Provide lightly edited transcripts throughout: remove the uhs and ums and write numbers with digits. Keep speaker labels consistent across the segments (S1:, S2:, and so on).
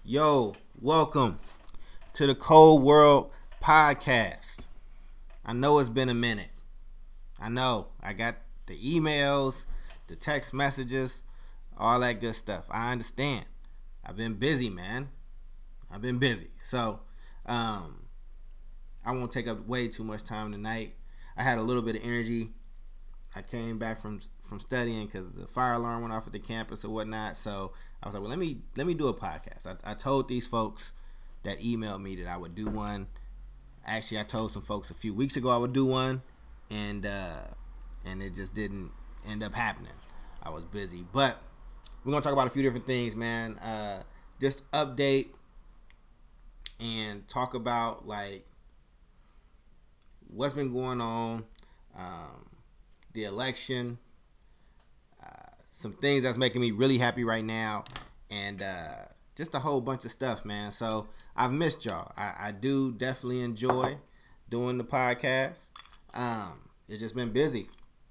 S1: Yo, welcome to the Cold World Podcast. I know it's been a minute. I know. I got the emails, the text messages, all that good stuff. I understand. I've been busy, man. I've been busy. So, I won't take up way too much time tonight. I had a little bit of energy. I came back from studying because the fire alarm went off at the campus or whatnot. So I was like, well, let me do a podcast. I told these folks that emailed me that I would do one. Actually, I told some folks a few weeks ago I would do one, and it just didn't end up happening. I was busy, but we're gonna talk about a few different things, man. Just update and talk about like what's been going on. The election, some things that's making me really happy right now, and just a whole bunch of stuff, man. So I've missed y'all. I do definitely enjoy doing the podcast. It's just been busy,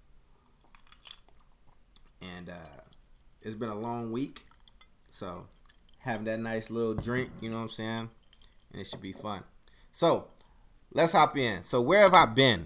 S1: and it's been a long week. So having that nice little drink, you know what I'm saying, and it should be fun. So let's hop in. So where have I been?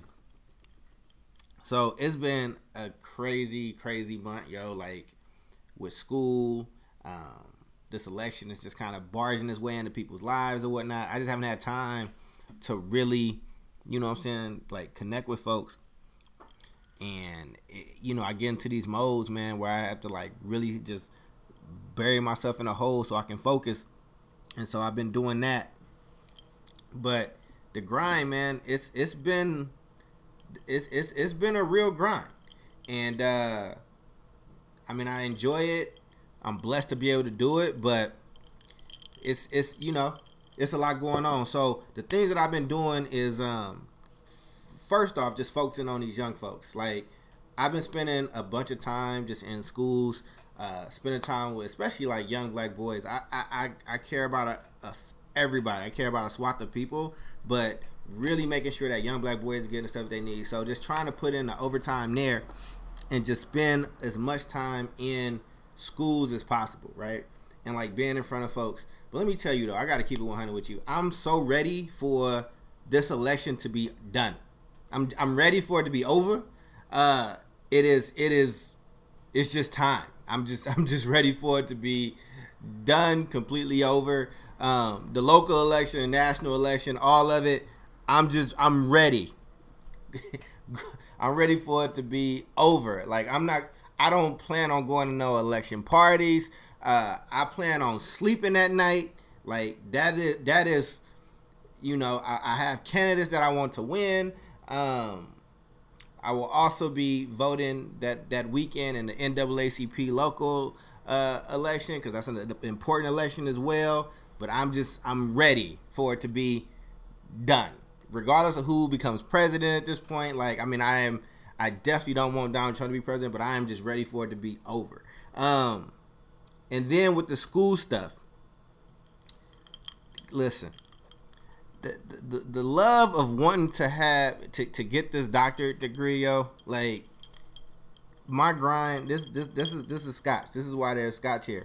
S1: So it's been a crazy month, yo. Like with school, this election is just kind of barging its way into people's lives or whatnot. I just haven't had time to really, you know what I'm saying, like connect with folks. And, I get into these modes, man, where I have to like really just bury myself in a hole so I can focus. And so I've been doing that. But the grind, man, it's been a real grind, and I enjoy it. I'm blessed to be able to do it, but it's a lot going on. So the things that I've been doing is first off, just focusing on these young folks. Like I've been spending a bunch of time just in schools, spending time with especially like young black boys. I care about everybody. I care about a swath of people, but really making sure that young black boys are getting the stuff they need. So just trying to put in the overtime there and just spend as much time in schools as possible, right? And like being in front of folks. But let me tell you though, I got to keep it 100 with you. I'm so ready for this election to be done. I'm ready for it to be over. It's just time. I'm just ready for it to be done, completely over. The local election, the national election, all of it. I'm ready. I'm ready for it to be over. Like I don't plan on going to no election parties. I plan on sleeping at night. Like that is, I have candidates that I want to win. I will also be voting that weekend in the NAACP local election because that's an important election as well. But I'm ready for it to be done. Regardless of who becomes president at this point, I definitely don't want Donald Trump to be president, but I am just ready for it to be over. And then with the school stuff, listen, the love of wanting to have to get this doctorate degree, yo, like my grind. This is scotch. This is why there's scotch here.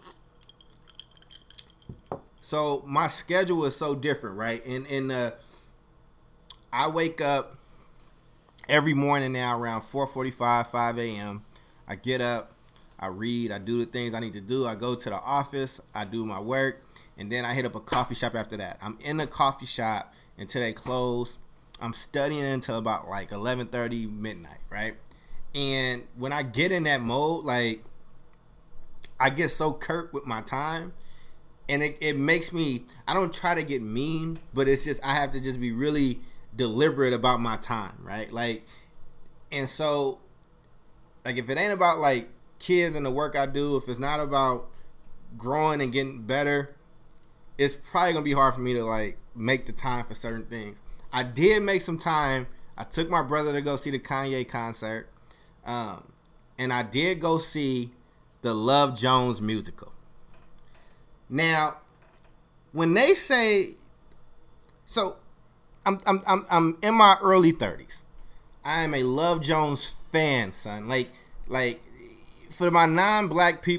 S1: So my schedule is so different, right? And I wake up every morning now around 4:45, 5 a.m. I get up, I read, I do the things I need to do. I go to the office, I do my work, and then I hit up a coffee shop after that. I'm in the coffee shop until they close. I'm studying until about like 11:30 midnight, right? And when I get in that mode, like I get so curt with my time. And it makes me, I don't try to get mean, but it's just, I have to just be really deliberate about my time, right? Like, and so, like, if it ain't about, like, kids and the work I do, if it's not about growing and getting better, it's probably going to be hard for me to, like, make the time for certain things. I did make some time. I took my brother to go see the Kanye concert. And I did go see the Love Jones musical. Now, when they say, so I'm in my early 30s. I am a Love Jones fan, son. Like for my non-black people,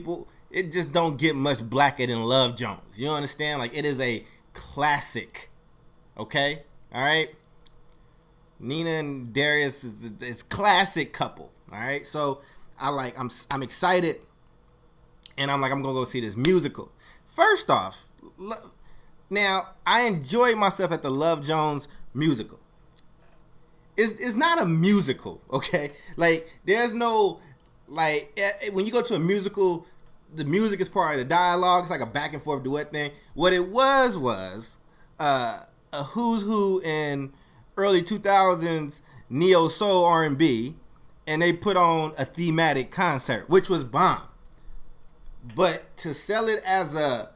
S1: it just don't get much blacker than Love Jones. You understand? Like, it is a classic. Okay? All right? Nina and Darius is classic couple. All right? So I'm excited, and I'm gonna go see this musical. First off, now I enjoyed myself at the Love Jones musical. It's not a musical, okay? Like, there's no, like, when you go to a musical, the music is part of the dialogue. It's like a back and forth duet thing. What it was a who's who in early 2000s neo soul R&B, and they put on a thematic concert, which was bomb. But to sell it as a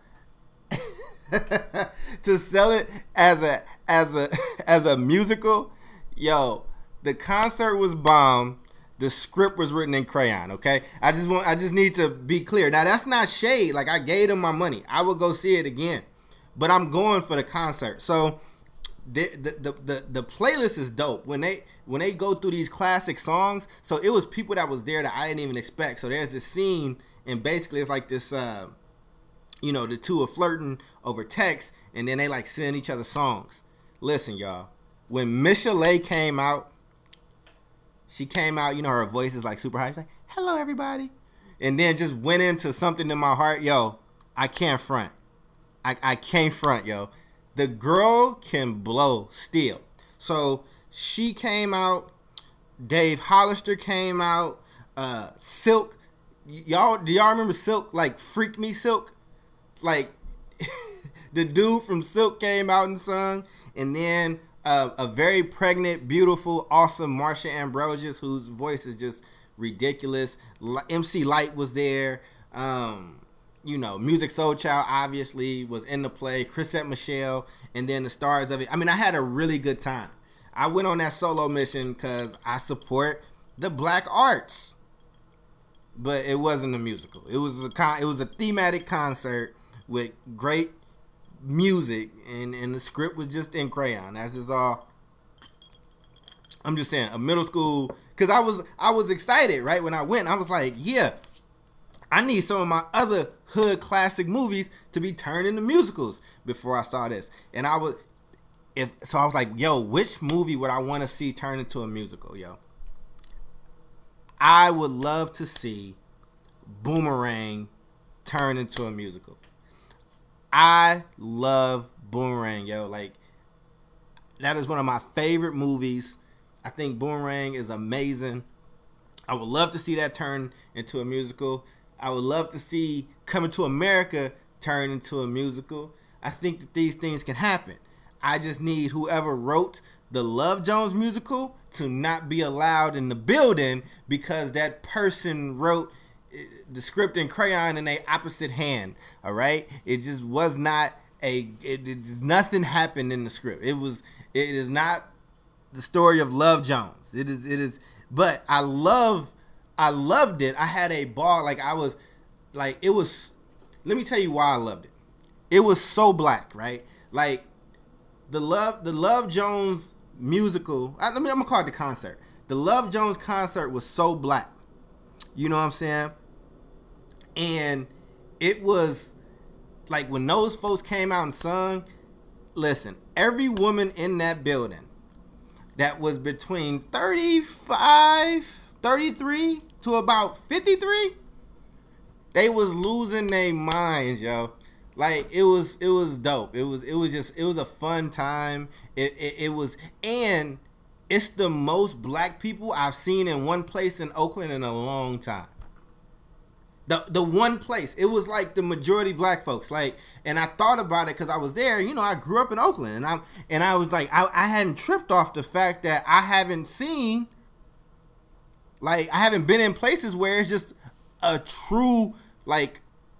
S1: as a musical, yo, the concert was bomb. The script was written in crayon. Okay, I just need to be clear. Now, that's not shade. Like, I gave them my money. I would go see it again, but I'm going for the concert. So the playlist is dope. When they go through these classic songs, so it was people that was there that I didn't even expect. So there's this scene, and basically it's like this. The two are flirting over text, and then they like send each other songs. Listen, y'all, when Michelle came out, she came out, her voice is like super high. She's like, "Hello, everybody," and then just went into Something in My Heart. Yo, I can't front. I can't front, yo. The girl can blow still. So she came out. Dave Hollister came out. Silk. Do y'all remember Silk? Like, Freak Me Silk? Like, the dude from Silk came out and sung, and then a very pregnant, beautiful, awesome Marsha Ambrosius, whose voice is just ridiculous. MC Lyte was there. Music Soul Child obviously was in the play. Chrisette Michele, and then the stars of it. I mean, I had a really good time. I went on that solo mission because I support the black arts, but it wasn't a musical. It was a thematic concert with great music, and the script was just in crayon. That's just all. I'm just saying, a middle school, because I was excited, right? When I went, I was like, yeah, I need some of my other hood classic movies to be turned into musicals before I saw this. And I was like, yo, which movie would I want to see turned into a musical, yo? I would love to see Boomerang turned into a musical. I love Boomerang, yo. Like, that is one of my favorite movies. I think Boomerang is amazing. I would love to see that turn into a musical. I would love to see Coming to America turn into a musical. I think that these things can happen. I just need whoever wrote the Love Jones musical to not be allowed in the building because that person wrote the script in crayon in a opposite hand. All right, it just was not nothing happened in the script. It is not the story of Love Jones. It is, but I loved it. I had a ball. Let me tell you why I loved it. It was so black, right? Like, the Love Jones musical. I'm gonna call it the concert. The Love Jones concert was so black. You know what I'm saying? And it was like, when those folks came out and sung, listen, every woman in that building that was between 33 to about 53, they was losing their minds, yo. Like, it was dope. It was a fun time. It was, and it's the most black people I've seen in one place in Oakland in a long time. The one place. It was like the majority black folks. Like, and I thought about it because I was there. I grew up in Oakland, and I was like, I hadn't tripped off the fact that I haven't seen, like, I haven't been in places where it's just a true, like,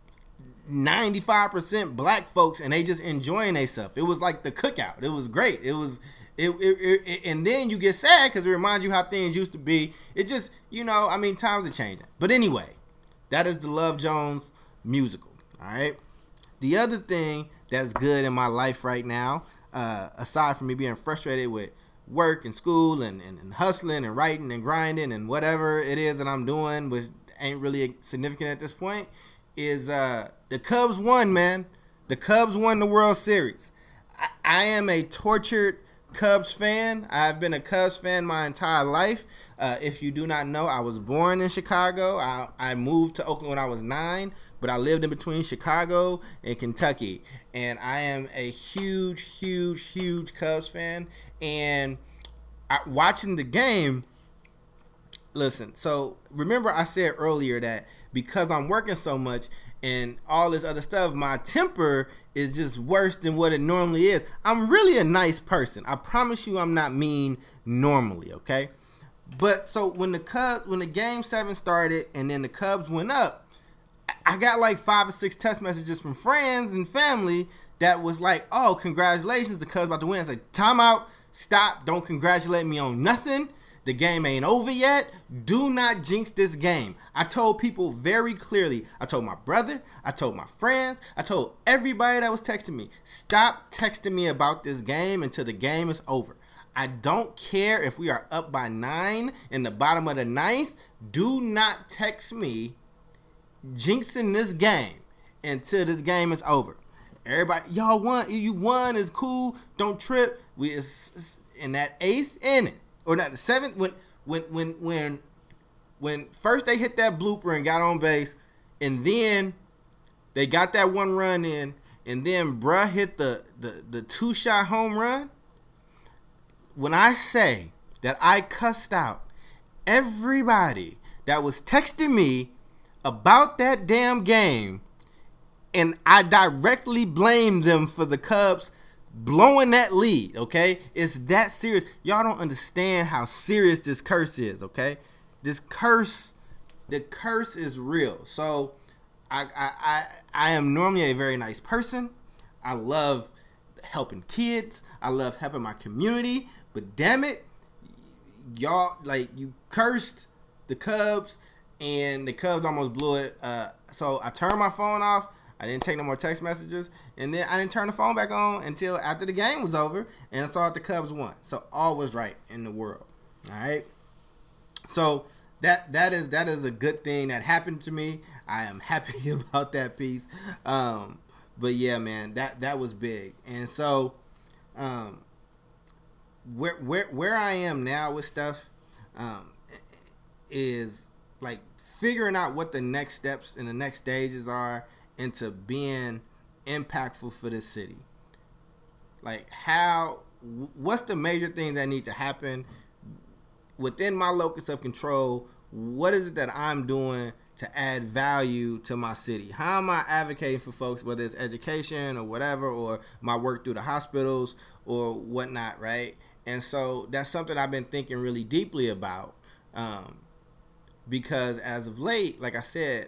S1: 95% black folks, and they just enjoying themselves. It was like the cookout. It was great. And then you get sad because it reminds you how things used to be. It just, times are changing. But anyway, that is the Love Jones musical. All right. The other thing that's good in my life right now, aside from me being frustrated with work and school and hustling and writing and grinding and whatever it is that I'm doing, which ain't really significant at this point, is the Cubs won, man. The Cubs won the World Series. I am a tortured Cubs fan. I've been a Cubs fan my entire life. If you do not know, I was born in Chicago. I moved to Oakland when I was 9, but I lived in between Chicago and Kentucky. And I am a huge Cubs fan. And watching the game, listen, so remember I said earlier that because I'm working so much and all this other stuff, my temper is just worse than what it normally is. I'm really a nice person. I promise you I'm not mean normally, okay? But so when the game 7 started and then the Cubs went up, I got like 5 or 6 text messages from friends and family that was like, oh, congratulations, the Cubs about to win. I said, time out, stop, don't congratulate me on nothing. The game ain't over yet. Do not jinx this game. I told people very clearly. I told my brother. I told my friends. I told everybody that was texting me. Stop texting me about this game until the game is over. I don't care if we are up by 9 in the bottom of the 9th. Do not text me jinxing this game until this game is over. Everybody, y'all won. You won. It's cool. Don't trip. It's in that 8th inning. Or not the 7th, when first they hit that blooper and got on base, and then they got that one run in, and then bruh hit the 2-shot home run. When I say that I cussed out everybody that was texting me about that damn game, and I directly blamed them for the Cubs blowing that lead, okay? It's that serious. Y'all don't understand how serious this curse is, okay? The curse is real. So I am normally a very nice person. I love helping kids. I love helping my community. But damn it, y'all, like, you cursed the Cubs, and the Cubs almost blew it. So I turned my phone off. I didn't take no more text messages, and then I didn't turn the phone back on until after the game was over, and I saw that the Cubs won. So all was right in the world. All right. So that is a good thing that happened to me. I am happy about that piece. But yeah, man, that was big. And so, where I am now with stuff, is like figuring out what the next steps and the next stages are into being impactful for this city. Like what's the major things that need to happen within my locus of control? What is it that I'm doing to add value to my city? How am I advocating for folks, whether it's education or whatever, or my work through the hospitals or whatnot, right? And so that's something I've been thinking really deeply about, because as of late, like I said,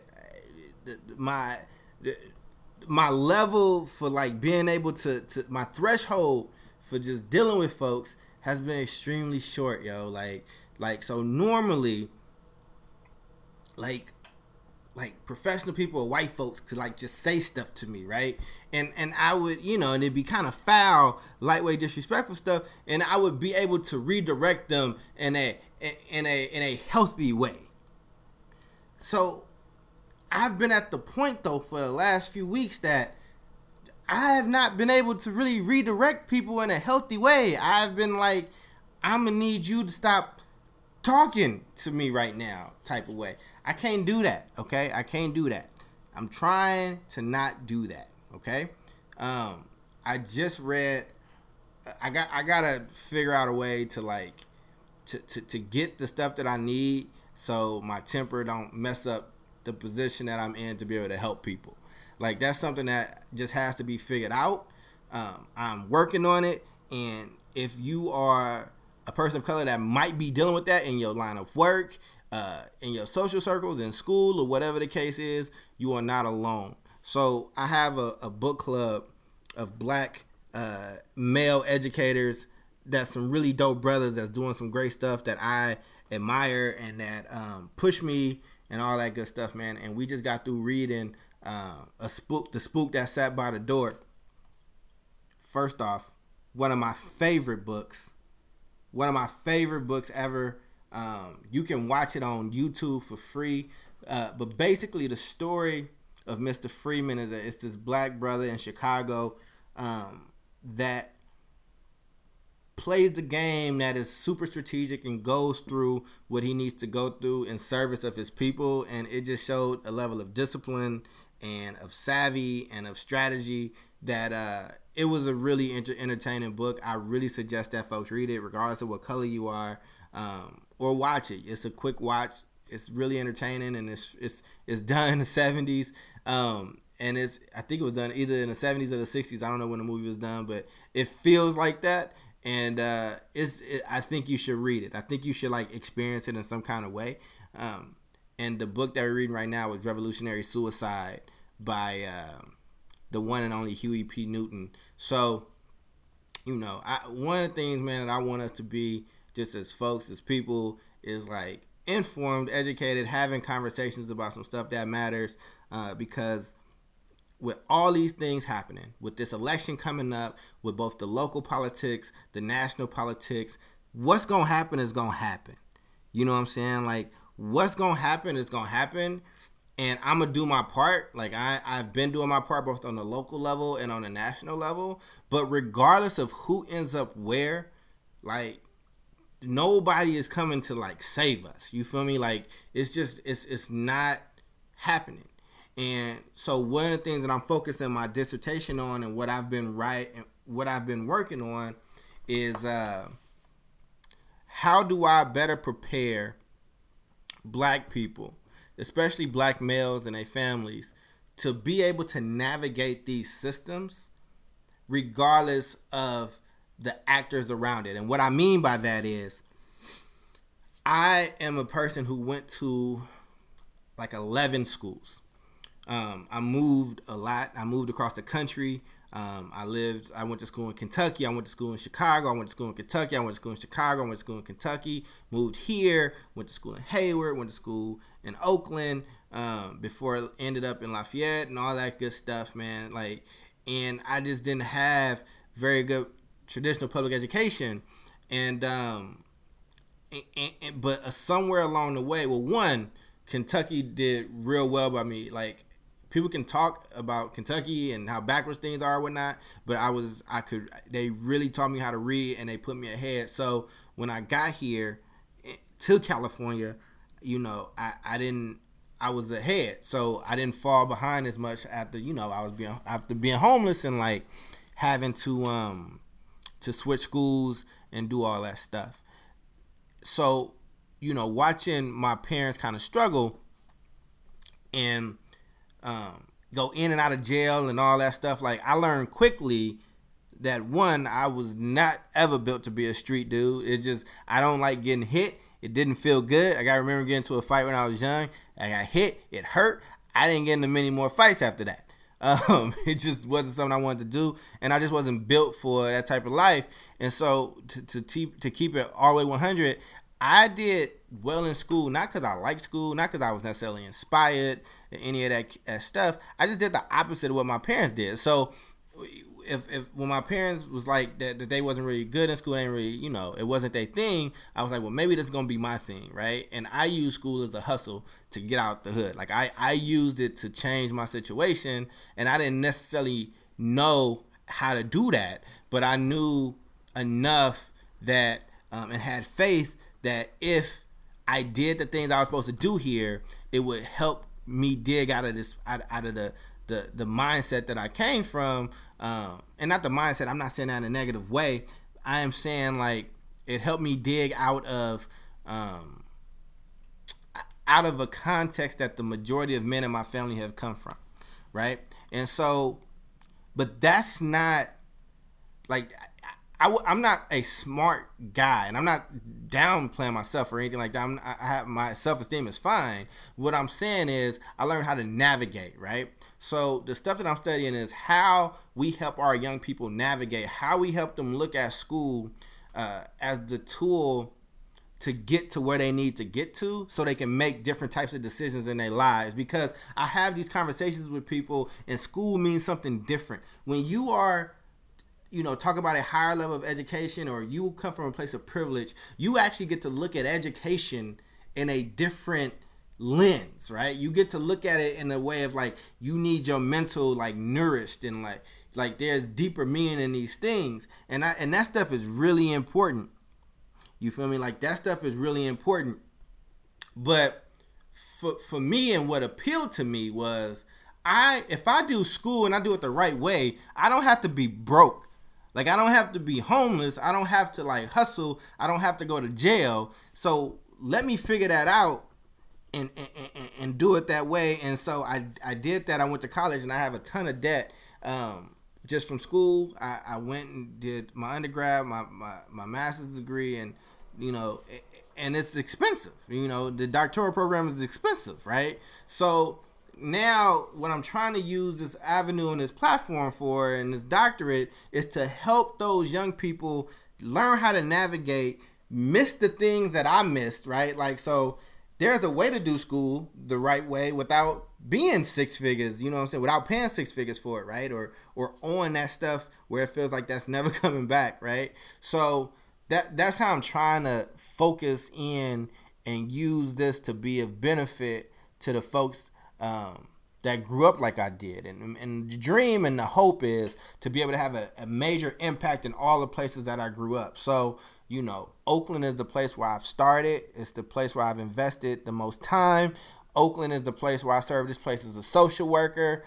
S1: my level for like being able to my threshold for just dealing with folks has been extremely short, yo. Like so normally, like professional people or white folks could like just say stuff to me, right? And I would, and it'd be kind of foul, lightweight, disrespectful stuff, and I would be able to redirect them in a healthy way. So I've been at the point though for the last few weeks that I have not been able to really redirect people in a healthy way. I've been like, I'm gonna need you to stop talking to me right now type of way. I can't do that, okay? I can't do that. I'm trying to not do that, okay? I just read, I gotta figure out a way to like, to get the stuff that I need so my temper don't mess up the position that I'm in to be able to help people. Like, that's something that just has to be figured out. I'm working on it, and if you are a person of color that might be dealing with that in your line of work, in your social circles, in school, or whatever the case is, you are not alone. So I have a book club of black male educators that's some really dope brothers that's doing some great stuff that I admire and that push me and all that good stuff, man. And we just got through reading The Spook That Sat by the Door. First off, one of my favorite books ever. You can watch it on YouTube for free. But basically the story of Mr. Freeman is that it's this black brother in Chicago that plays the game that is super strategic and goes through what he needs to go through in service of his people. And it just showed a level of discipline and of savvy and of strategy that it was a really entertaining book. I really suggest that folks read it regardless of what color you are, or watch it. It's a quick watch. It's really entertaining, and it's done in the 70s. And I think it was done either in the 70s or the 60s. I don't know when the movie was done, but it feels like that. And I think you should read it. I think you should like experience it in some kind of way. And the book that we're reading right now is Revolutionary Suicide by the one and only Huey P. Newton. So, one of the things, man, that I want us to be just as folks, as people, is like informed, educated, having conversations about some stuff that matters, because with all these things happening, with this election coming up, with both the local politics, the national politics, what's going to happen is going to happen. You know what I'm saying? Like, what's going to happen is going to happen, and I'm going to do my part. Like, I've been doing my part both on the local level and on the national level, but regardless of who ends up where, like, nobody is coming to, like, save us. You feel me? Like, it's just, it's not happening. And so one of the things that I'm focusing my dissertation on and what I've been working on is how do I better prepare black people, especially black males and their families, to be able to navigate these systems regardless of the actors around it. And what I mean by that is I am a person who went to like 11 schools. I moved a lot. I moved across the country. I went to school in Kentucky. I went to school in Chicago. I went to school in Kentucky. I went to school in Chicago. I went to school in Kentucky. Moved here. Went to school in Hayward. Went to school in Oakland. Before it ended up in Lafayette and all that good stuff, man. Like, and I just didn't have very good traditional public education. But somewhere along the way, well, one, Kentucky did real well by me. Like, people can talk about Kentucky and how backwards things are and whatnot, but they really taught me how to read and they put me ahead. So when I got here to California, I was ahead. So I didn't fall behind as much after being homeless and like having to switch schools and do all that stuff. So, watching my parents kind of struggle and go in and out of jail and all that stuff, like, I learned quickly that, one, I was not ever built to be a street dude. It's just, I don't like getting hit. It didn't feel good. I remember getting into a fight when I was young. I got hit. It hurt. I didn't get into many more fights after that. It just wasn't something I wanted to do, and I just wasn't built for that type of life. And so to keep it all the way 100, I did well in school, not because I liked school, not because I was necessarily inspired in any of that stuff. I just did the opposite of what my parents did. So if when my parents was like that they wasn't really good in school, they ain't really, it wasn't their thing, I was like, well, maybe this is gonna be my thing, right? And I used school as a hustle to get out the hood. Like, I used it to change my situation, and I didn't necessarily know how to do that, but I knew enough that and had faith that if I did the things I was supposed to do here, it would help me dig out of the mindset that I came from, and not the mindset, I'm not saying that in a negative way. I am saying, like, it helped me dig out of a context that the majority of men in my family have come from, right? And so, but that's not, like, I'm not a smart guy, and I'm not downplaying myself or anything like that. I have, my self-esteem is fine. What I'm saying is I learned how to navigate, right? So the stuff that I'm studying is how we help our young people navigate, how we help them look at school as the tool to get to where they need to get to so they can make different types of decisions in their lives. Because I have these conversations with people, and school means something different. When you are, talk about a higher level of education, or you come from a place of privilege, you actually get to look at education in a different lens, right? You get to look at it in a way of like you need your mental like nourished and like there's deeper meaning in these things, and that stuff is really important. You feel me? Like that stuff is really important. But for me, and what appealed to me was if I do school and I do it the right way, I don't have to be broke. Like I don't have to be homeless. I don't have to like hustle. I don't have to go to jail. So let me figure that out and do it that way. And so I did that. I went to college and I have a ton of debt. Just from school, I went and did my undergrad, my master's degree, and and it's expensive. The doctoral program is expensive, right? So now what I'm trying to use this avenue and this platform for and this doctorate is to help those young people learn how to navigate, miss the things that I missed, right? Like, so there's a way to do school the right way without being six figures, you know what I'm saying? Without paying six figures for it, right? Or on that stuff where it feels like that's never coming back, right? So that's how I'm trying to focus in and use this to be of benefit to the folks that grew up like I did. And the dream and the hope is to be able to have a major impact in all the places that I grew up. So, Oakland is the place where I've started. It's the place where I've invested the most time. Oakland is the place where I serve this place as a social worker,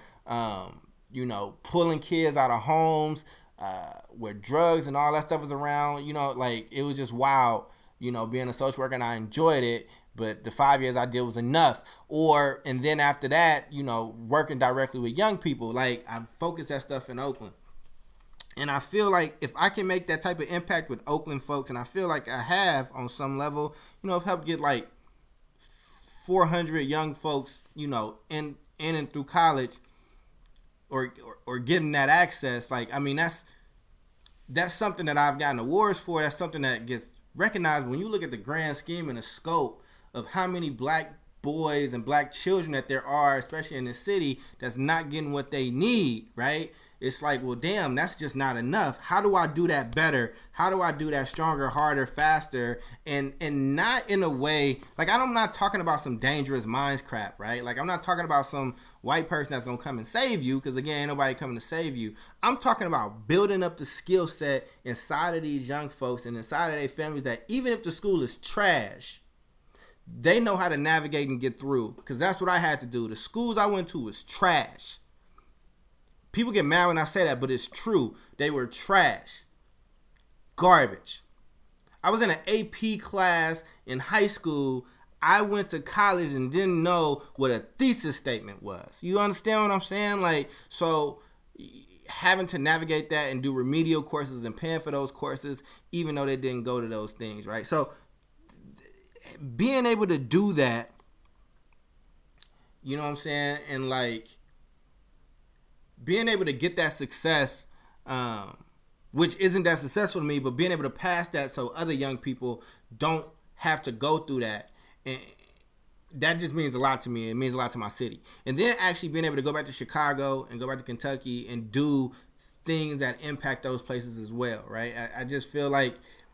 S1: pulling kids out of homes, where drugs and all that stuff was around. Like it was just wild, being a social worker, and I enjoyed it. But the 5 years I did was enough. And then after that, working directly with young people, like I focused that stuff in Oakland. And I feel like if I can make that type of impact with Oakland folks, and I feel like I have on some level, I've helped get like 400 young folks, in and through college, or getting that access. Like, I mean, that's something that I've gotten awards for. That's something that gets recognized when you look at the grand scheme and the scope of how many black boys and black children that there are, especially in the city, that's not getting what they need, right? It's like, well, damn, that's just not enough. How do I do that better? How do I do that stronger, harder, faster? And not in a way, like I'm not talking about some dangerous minds crap, right? Like I'm not talking about some white person that's going to come and save you, because again, ain't nobody coming to save you. I'm talking about building up the skill set inside of these young folks and inside of their families, that even if the school is trash, they know how to navigate and get through, because that's what I had to do. The schools I went to was trash. People get mad when I say that, but it's true. They were trash. Garbage. I was in an AP class in high school. I went to college and didn't know what a thesis statement was. You understand what I'm saying? Like, so having to navigate that and do remedial courses and paying for those courses, even though they didn't go to those things, right? So being able to do that, you know what I'm saying? And like being able to get that success, which isn't that successful to me, but being able to pass that so other young people don't have to go through that. And that just means a lot to me. It means a lot to my city. And then actually being able to go back to Chicago and go back to Kentucky and do things that impact those places as well, right? I just feel like,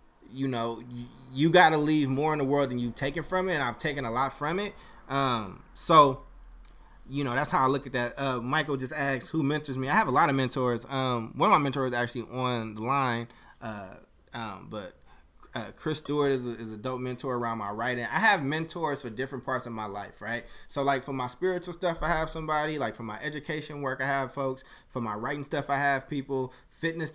S1: you got to leave more in the world than you've taken from it, and I've taken a lot from it. So that's how I look at that. Michael just asked who mentors me. I have a lot of mentors. One of my mentors is actually on the line, but Chris Stewart is a dope mentor around my writing. I have mentors for different parts of my life, right? So like for my spiritual stuff, I have somebody. Like for my education work, I have folks. For my writing stuff, I have people. Fitness,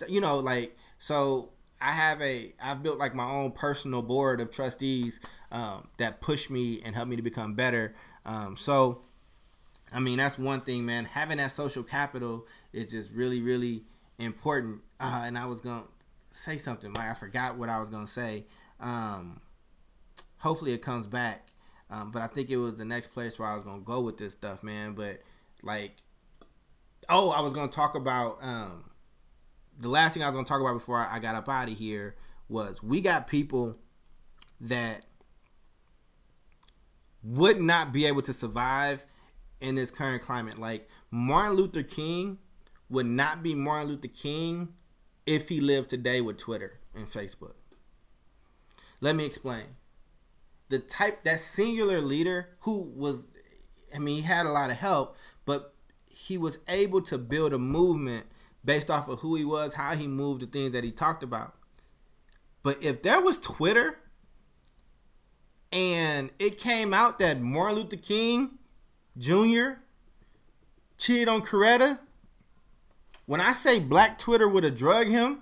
S1: so I've built like my own personal board of trustees that push me and help me to become better. So I mean, that's one thing, man. Having that social capital is just really, really important. And I was going to say something. I forgot what I was going to say. Hopefully it comes back. But I think it was the next place where I was going to go with this stuff, man. But like, I was going to talk about, the last thing I was going to talk about before I got up out of here was we got people that would not be able to survive in this current climate. Like Martin Luther King would not be Martin Luther King if he lived today with Twitter and Facebook. Let me explain. that singular leader who was, I mean, he had a lot of help, but he was able to build a movement based off of who he was, how he moved, the things that he talked about. But if there was Twitter and it came out that Martin Luther King Jr. cheated on Coretta, when I say Black Twitter would have drugged him,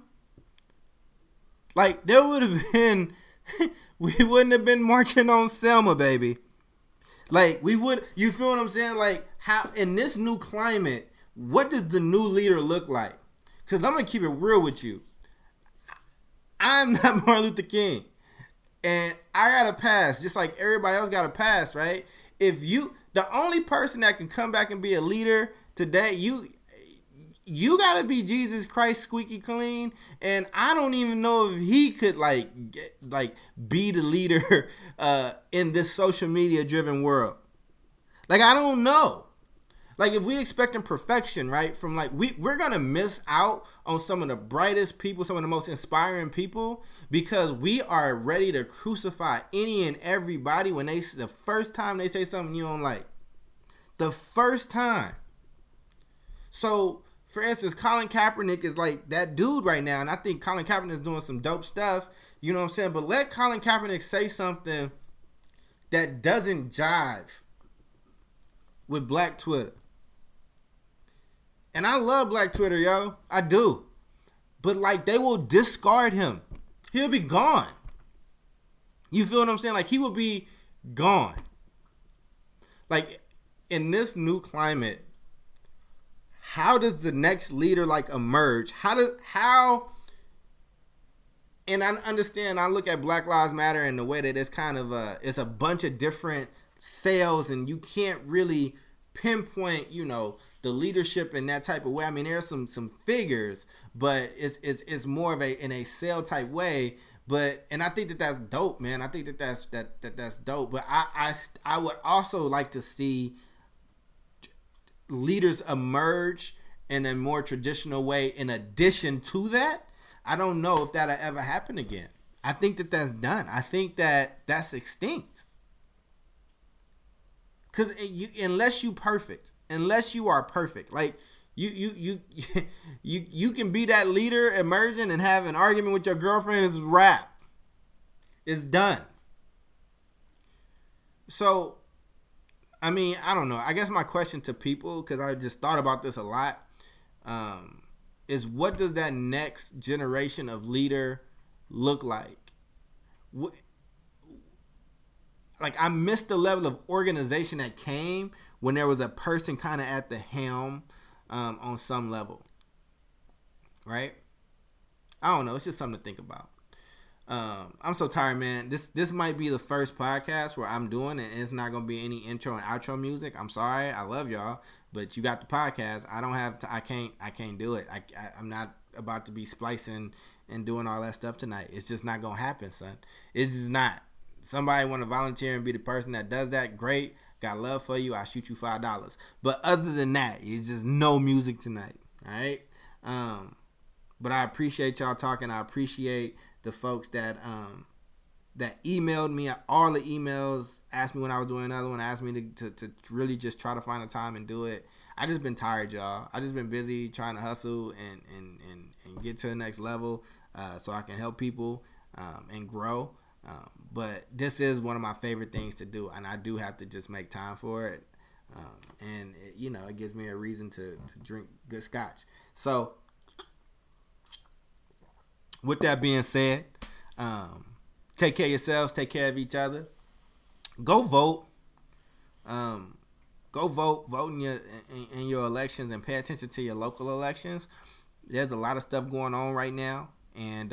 S1: like there would have been, we wouldn't have been marching on Selma, baby. Like we would, you feel what I'm saying? Like how in this new climate, what does the new leader look like? Because I'm going to keep it real with you. I'm not Martin Luther King. And I got a pass, just like everybody else got a pass, right? If you, the only person that can come back and be a leader today, you got to be Jesus Christ squeaky clean. And I don't even know if he could like be the leader in this social media driven world. Like, I don't know. Like, if we expecting perfection, right, from like, we're going to miss out on some of the brightest people, some of the most inspiring people, because we are ready to crucify any and everybody when the first time they say something you don't like. The first time. So, for instance, Colin Kaepernick is like that dude right now, and I think Colin Kaepernick is doing some dope stuff, you know what I'm saying? But let Colin Kaepernick say something that doesn't jive with Black Twitter. And I love Black Twitter, yo. I do. But, like, they will discard him. He'll be gone. You feel what I'm saying? Like, he will be gone. Like, in this new climate, how does the next leader, like, emerge? And I understand, I look at Black Lives Matter in the way that it's kind of it's a bunch of different cells, and you can't really pinpoint, you know, the leadership in that type of way. I mean, there's some figures, but it's more of in a cell type way. But and I think that's dope, man. I think that's dope. But I would also like to see leaders emerge in a more traditional way. In addition to that, I don't know if that'll ever happen again. I think that's done. I think that's extinct. Because unless you are perfect, like you can be that leader emerging and have an argument with your girlfriend, is rap. It's done. So, I mean, I don't know. I guess my question to people, because I just thought about this a lot, is what does that next generation of leader look like? Like, I missed the level of organization that came when there was a person kind of at the helm on some level. Right? I don't know. It's just something to think about. I'm so tired, man. This might be the first podcast where I'm doing it, and it's not going to be any intro and outro music. I'm sorry. I love y'all, but you got the podcast. I don't have to, I can't do it. I'm not about to be splicing and doing all that stuff tonight. It's just not going to happen, son. It's just not. Somebody want to volunteer and be the person that does that, great. Got love for you. I'll shoot you $5. But other than that, it's just no music tonight. All right. But I appreciate y'all talking. I appreciate the folks that emailed me. All the emails asked me when I was doing another one. Asked me to really just try to find a time and do it. I just been tired, y'all. I just been busy trying to hustle and get to the next level so I can help people and grow. But this is one of my favorite things to do, and I do have to just make time for it. And it gives me a reason to drink good scotch. So with that being said, take care of yourselves, take care of each other. Go vote. Vote in your elections, and pay attention to your local elections. There's a lot of stuff going on right now, and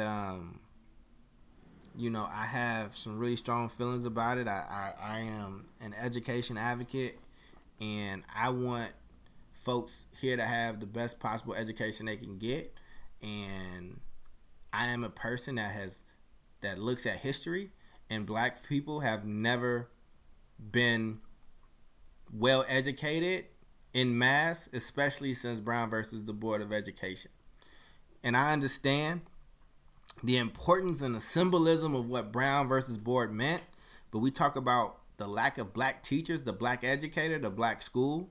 S1: I have some really strong feelings about it. I am an education advocate, and I want folks here to have the best possible education they can get. And I am a person that looks at history, and Black people have never been well educated in mass, especially since Brown versus the Board of Education. And I understand the importance and the symbolism of what Brown versus Board meant, but we talk about the lack of black teachers, the black educator, the black school.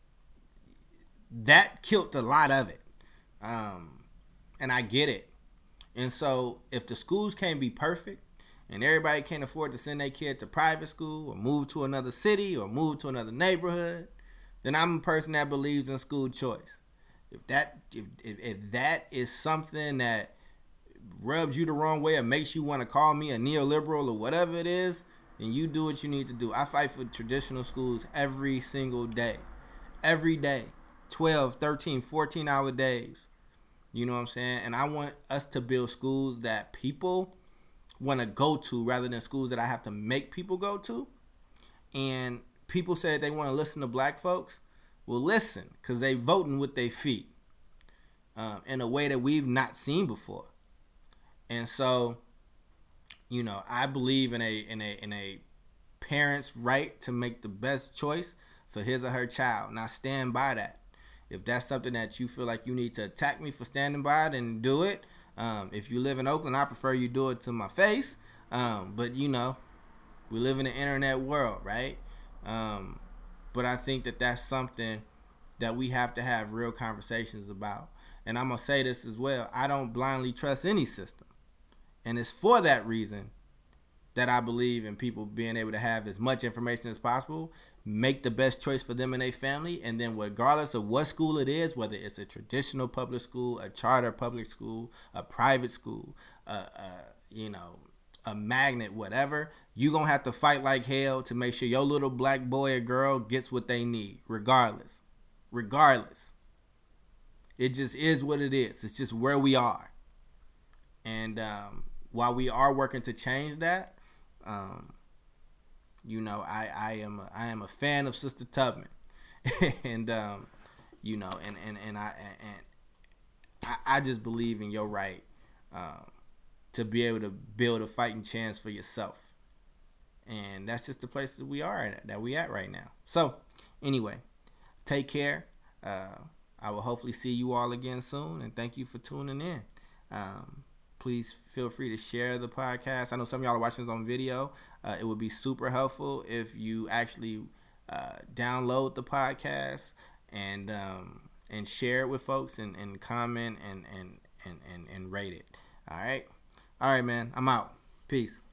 S1: That killed a lot of it. And I get it. And so if the schools can't be perfect and everybody can't afford to send their kid to private school or move to another city or move to another neighborhood, then I'm a person that believes in school choice. If that is something that rubs you the wrong way or makes you want to call me a neoliberal or whatever it is, then you do what you need to do. I fight for traditional schools every single day. Every day. 12, 13, 14-hour days. You know what I'm saying? And I want us to build schools that people want to go to rather than schools that I have to make people go to. And people say they want to listen to black folks. Well, listen, because they voting with their feet in a way that we've not seen before. And so, you know, I believe in a parent's right to make the best choice for his or her child. And I stand by that. If that's something that you feel like you need to attack me for standing by, then do it. If you live in Oakland, I prefer you do it to my face. But, you know, we live in an internet world, right? But I think that that's something that we have to have real conversations about. And I'm going to say this as well. I don't blindly trust any system. And it's for that reason that I believe in people being able to have as much information as possible, make the best choice for them and their family, and then regardless of what school it is, whether it's a traditional public school, a charter public school, a private school, a magnet, whatever, you're going to have to fight like hell to make sure your little black boy or girl gets what they need, regardless. It just is what it is. It's just where we are. And while we are working to change that, you know, I am a fan of Sister Tubman, and you know, and I just believe in your right to be able to build a fighting chance for yourself, and that's just the place that we at right now. So anyway, take care. I will hopefully see you all again soon, and thank you for tuning in. Please feel free to share the podcast. I know some of y'all are watching this on video. It would be super helpful if you actually download the podcast and share it with folks and comment and rate it. All right, man. I'm out. Peace.